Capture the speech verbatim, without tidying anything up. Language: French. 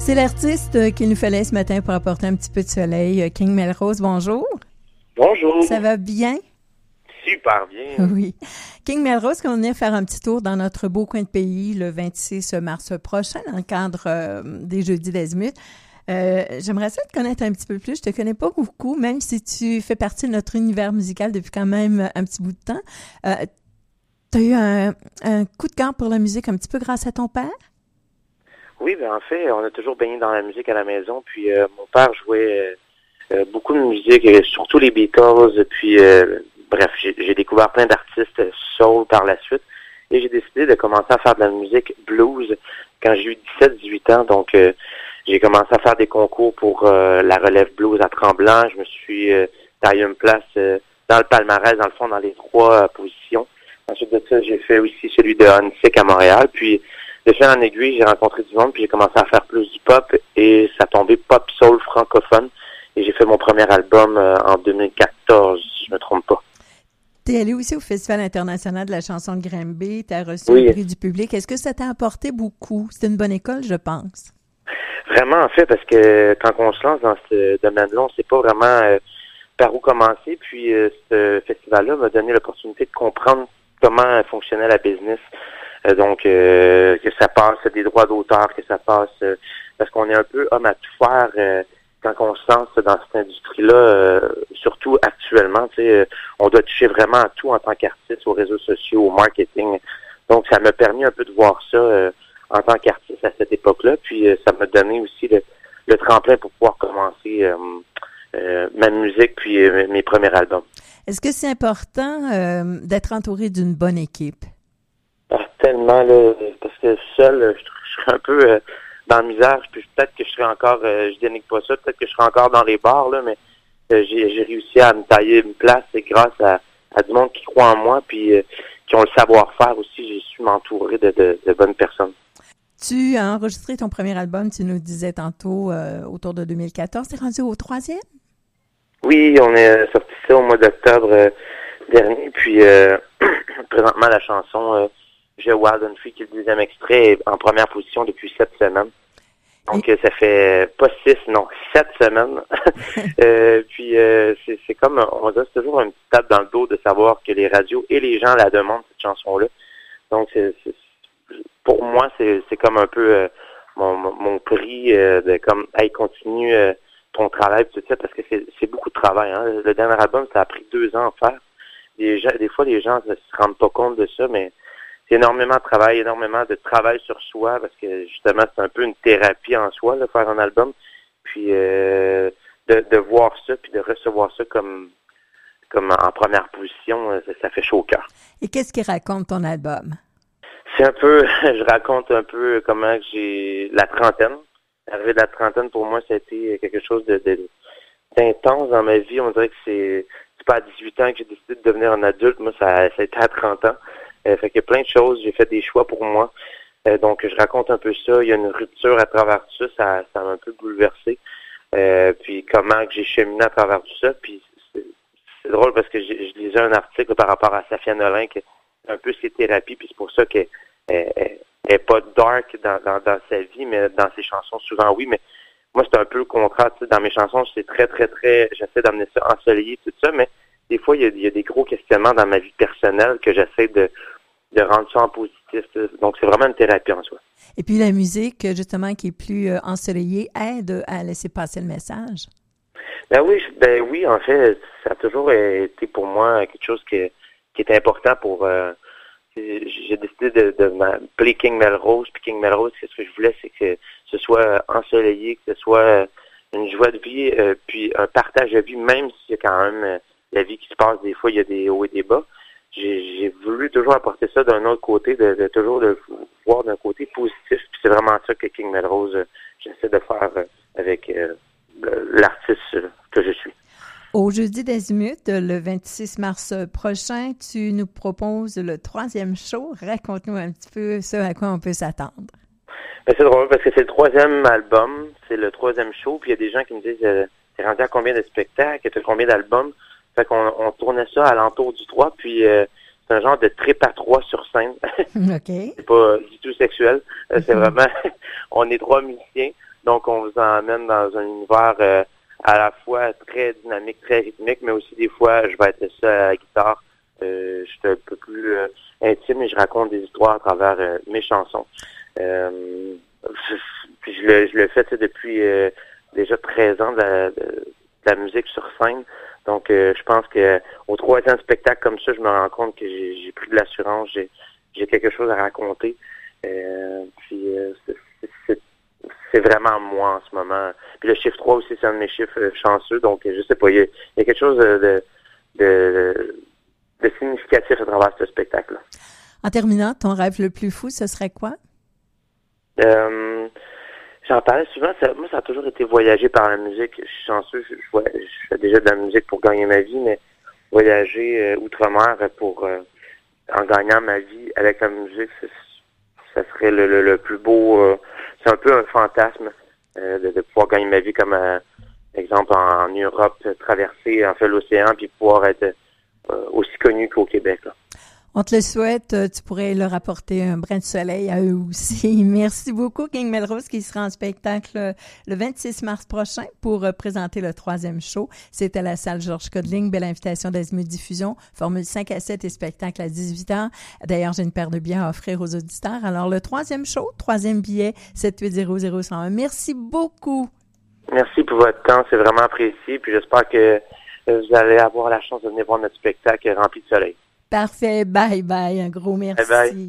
C'est l'artiste qu'il nous fallait ce matin pour apporter un petit peu de soleil. King Melrose, bonjour. Bonjour. Ça va bien? Super bien. Oui. King Melrose, qu'on est faire un petit tour dans notre beau coin de pays le vingt-six mars prochain, dans le cadre euh, des Jeudis d'Azimut. Euh, j'aimerais ça te connaître un petit peu plus. Je te connais pas beaucoup, même si tu fais partie de notre univers musical depuis quand même un petit bout de temps. Euh, tu as eu un, un coup de cœur pour la musique un petit peu grâce à ton père? Oui, ben en fait, on a toujours baigné dans la musique à la maison. Puis euh, mon père jouait euh, beaucoup de musique, et surtout les Beatles. Puis euh, bref, j'ai, j'ai découvert plein d'artistes soul par la suite. Et j'ai décidé de commencer à faire de la musique blues quand j'ai eu dix-sept dix-huit ans. Donc euh, j'ai commencé à faire des concours pour euh, la relève blues à Tremblant. Je me suis euh, taillé une place euh, dans le palmarès, dans le fond, dans les trois euh, positions. Ensuite de ça, j'ai fait aussi celui de Hansik à Montréal. Puis de fil en aiguille, j'ai rencontré du monde, puis j'ai commencé à faire plus du pop, et ça a tombé pop soul francophone. Et j'ai fait mon premier album euh, en deux mille quatorze, si je me trompe pas. T'es allé aussi au Festival international de la chanson de Granby, t'as reçu Oui. le prix du public. Est-ce que ça t'a apporté beaucoup? C'est une bonne école, je pense. Vraiment, en fait, parce que quand on se lance dans ce domaine-là, on ne sait pas vraiment euh, par où commencer. Puis euh, ce festival-là m'a donné l'opportunité de comprendre comment fonctionnait la business. Euh, donc, euh, que ça passe des droits d'auteur, que ça passe... Euh, parce qu'on est un peu homme à tout faire euh, quand on se lance dans cette industrie-là, euh, surtout actuellement. Tu sais, euh, on doit toucher vraiment à tout en tant qu'artiste, aux réseaux sociaux, au marketing. Donc, ça m'a permis un peu de voir ça euh, en tant qu'artiste à cette époque-là. Puis, euh, ça m'a donné aussi le, le tremplin pour pouvoir commencer euh, euh, ma musique puis euh, mes premiers albums. Est-ce que c'est important euh, d'être entouré d'une bonne équipe? Ah, tellement, là, parce que seul, je, je serais un peu euh, dans la misère, puis peut-être que je serais encore, euh, je dénigre pas ça, peut-être que je serais encore dans les bars, là, mais euh, j'ai, j'ai réussi à me tailler une place, c'est grâce à, à du monde qui croit en moi, puis euh, qui ont le savoir-faire aussi, j'ai su m'entourer de, de, de bonnes personnes. Tu as enregistré ton premier album, tu nous disais tantôt, euh, autour de deux mille quatorze, t'es rendu au troisième? Oui, on est sorti ça au mois d'octobre euh, dernier, puis euh, présentement la chanson... Euh, J'ai Wild and Free, qui est le deuxième extrait, est en première position depuis sept semaines. Donc, Et... ça fait pas six, non, sept semaines. euh, puis, euh, c'est, c'est comme, on va dire, c'est toujours une petite tape dans le dos de savoir que les radios et les gens la demandent, cette chanson-là. Donc, c'est, c'est, pour moi, c'est, c'est comme un peu euh, mon, mon prix euh, de comme, hey, continue euh, ton travail, tout ça, parce que c'est, c'est beaucoup de travail. Hein. Le dernier album, ça a pris deux ans à faire. Des, gens, des fois, les gens ne se rendent pas compte de ça, mais c'est énormément de travail, énormément de travail sur soi, parce que justement, c'est un peu une thérapie en soi, là, faire un album. Puis euh, de, de voir ça, puis de recevoir ça comme comme en première position, ça, ça fait chaud au cœur. Et qu'est-ce qu'il raconte ton album? C'est un peu, je raconte un peu comment j'ai la trentaine. L'arrivée de la trentaine, pour moi, ça a été quelque chose de, de d'intense dans ma vie. On dirait que c'est, c'est pas à dix-huit ans que j'ai décidé de devenir un adulte. Moi, ça, ça a été à trente ans. Euh, fait qu'il y a plein de choses, j'ai fait des choix pour moi. Euh, donc, je raconte un peu ça. Il y a une rupture à travers tout ça, ça, ça m'a un peu bouleversé. Euh, puis comment que j'ai cheminé à travers tout ça. Puis c'est, c'est drôle parce que j'ai, je lisais un article par rapport à Safia Nolin, qui est un peu ses thérapies, puis c'est pour ça qu'elle n'est pas dark dans, dans, dans sa vie, mais dans ses chansons, souvent oui. Mais moi, c'est un peu le contraire. Tu sais, dans mes chansons, c'est très, très, très... J'essaie d'amener ça ensoleillé, tout ça, mais des fois, il y a, il y a des gros questionnements dans ma vie personnelle que j'essaie de de rendre ça en positif. Donc, c'est vraiment une thérapie en soi. Et puis, la musique, justement, qui est plus euh, ensoleillée, aide à laisser passer le message. Ben oui, ben oui, en fait, ça a toujours été pour moi quelque chose qui, qui est important pour... Euh, j'ai décidé de, de m'appeler King Melrose, puis King Melrose, ce que je voulais, c'est que ce soit ensoleillé, que ce soit une joie de vie, euh, puis un partage de vie, même s'il y a quand même euh, la vie qui se passe, des fois, il y a des hauts et des bas. J'ai, j'ai voulu toujours apporter ça d'un autre côté, de, de toujours le voir d'un côté positif. Puis c'est vraiment ça que King Melrose, euh, j'essaie de faire euh, avec euh, l'artiste euh, que je suis. Au Jeudi d'Azimut, le vingt-six mars prochain, tu nous proposes le troisième show. Raconte-nous un petit peu ce à quoi on peut s'attendre. Ben, c'est drôle parce que c'est le troisième album, c'est le troisième show. Puis il y a des gens qui me disent euh, « T'es rendu à combien de spectacles? T'as combien d'albums? » Fait qu'on on tournait ça à l'entour du trois, puis euh, c'est un genre de trip à trois sur scène. OK. C'est pas du tout sexuel. Euh, c'est vraiment, on est trois musiciens. Donc, on vous emmène dans un univers euh, à la fois très dynamique, très rythmique, mais aussi des fois, je vais être seul à la guitare. Euh, je suis un peu plus euh, intime et je raconte des histoires à travers euh, mes chansons. Euh, je, je, le, je le fais depuis euh, déjà treize ans de la, de, de la musique sur scène. Donc, euh, je pense que au troisième spectacle comme ça, je me rends compte que j'ai, j'ai pris de l'assurance, j'ai, j'ai quelque chose à raconter. Euh, puis, euh, c'est, c'est, c'est vraiment moi en ce moment. Puis le chiffre trois aussi, c'est un de mes chiffres euh, chanceux. Donc, je sais pas, il y a, il y a quelque chose de, de, de, de significatif à travers ce spectacle-là. En terminant, ton rêve le plus fou, ce serait quoi? Euh, j'en parlais souvent. Ça, moi, ça a toujours été voyager par la musique. Je suis chanceux. Je, je, je fais déjà de la musique pour gagner ma vie, mais voyager euh, outre-mer pour euh, en gagnant ma vie avec la musique, c'est, ça serait le, le, le plus beau. Euh, c'est un peu un fantasme euh, de, de pouvoir gagner ma vie comme, euh, exemple, en, en Europe, traverser en fait l'océan puis pouvoir être euh, aussi connu qu'au Québec, là. On te le souhaite. Tu pourrais leur apporter un brin de soleil à eux aussi. Merci beaucoup, King Melrose, qui sera en spectacle le vingt-six mars prochain pour présenter le troisième show. C'est à la salle Georges Codling. Belle invitation d'Azimut Diffusion. Formule cinq à sept et spectacle à dix-huit heures. D'ailleurs, j'ai une paire de billets à offrir aux auditeurs. Alors, le troisième show, troisième billet, sept huit zéro zéro un zéro un. Merci beaucoup. Merci pour votre temps. C'est vraiment apprécié. Puis j'espère que vous allez avoir la chance de venir voir notre spectacle rempli de soleil. Parfait. Bye bye. Un gros merci. Bye bye.